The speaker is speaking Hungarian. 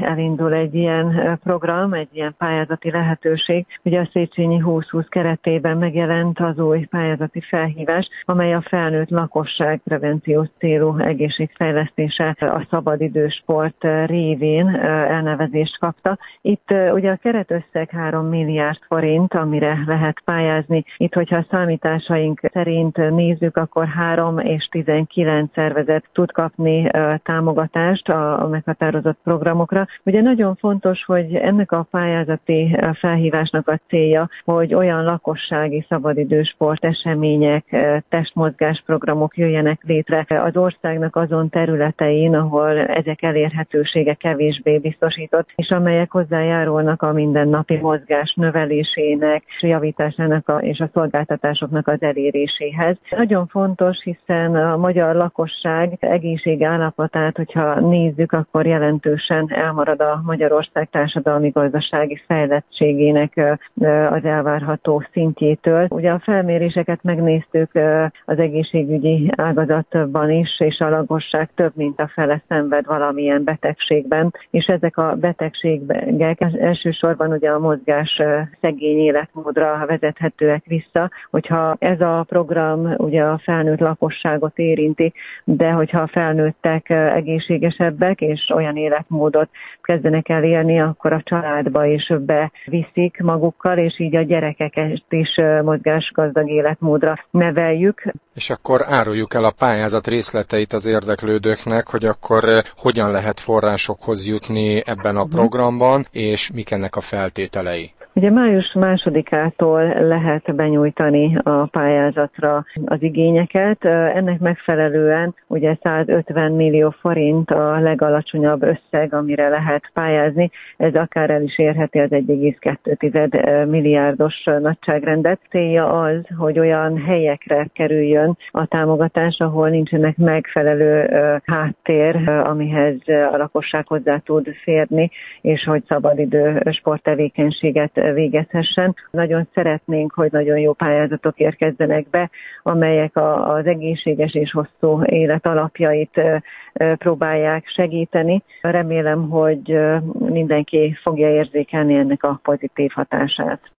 elindul egy ilyen program, egy ilyen pályázati lehetőség. Ugye a Széchenyi 2020 keretében megjelent az új pályázati felhívás, amely a felnőtt lakosság prevenciós célú egészségfejlesztése a szabadidősport révén elnevezést kapta. Itt ugye a keretösszeg 3 milliárd forint, amire lehet pályázni. Itt, hogyha a számításaink szerint nézzük, akkor 3 és 19 szervezet tud kapni támogatást a meghatározott programokra. Ugye nagyon fontos, hogy ennek a pályázati felhívásnak a célja, hogy olyan lakossági szabadidősport események, testmozgásprogramok jöjjenek létre az országnak azon területein, ahol ezek elérhetősége kevésbé biztosított, és amelyek hozzájárulnak a mindennapi mozgás növelésének, javításának és a szolgáltatásoknak az eléréséhez. Nagyon fontos, hiszen a magyar lakosság egészségállapotát, hogyha nézzük, akkor jelentősen elmarad a Magyarország társadalmi-gazdasági fejlettségének az elvárható szintjétől. Ugye a felméréseket megnéztük az egészségügyi ágazatban is, és a lakosság több mint a fele szenved valamilyen betegségben, és ezek a betegségek elsősorban ugye a mozgás szegény életmódra vezethetőek vissza. Hogyha ez a program ugye a felnőtt lakosságot érinti, de hogyha a felnőttek egészségesebbek és olyan életmódot kezdenek el élni, akkor a családba is beviszik magukkal, és így a gyerekeket is mozgásgazdag életmódra neveljük. És akkor áruljuk el a pályázat részleteit az érdeklődőknek, hogy akkor hogyan lehet forrásokhoz jutni ebben a programban, és mik ennek a feltételei. Ugye május 2-ától lehet benyújtani a pályázatra az igényeket. Ennek megfelelően ugye 150 millió forint a legalacsonyabb összeg, amire lehet pályázni. Ez akár el is érheti az 1,2 milliárdos nagyságrendet. Célja az, hogy olyan helyekre kerüljön a támogatás, ahol nincsenek megfelelő háttér, amihez a lakosság hozzá tud férni, és hogy szabadidő sporttevékenységet végezhessen. Nagyon szeretnénk, hogy nagyon jó pályázatok érkezzenek be, amelyek az egészséges és hosszú élet alapjait próbálják segíteni. Remélem, hogy mindenki fogja érzékelni ennek a pozitív hatását.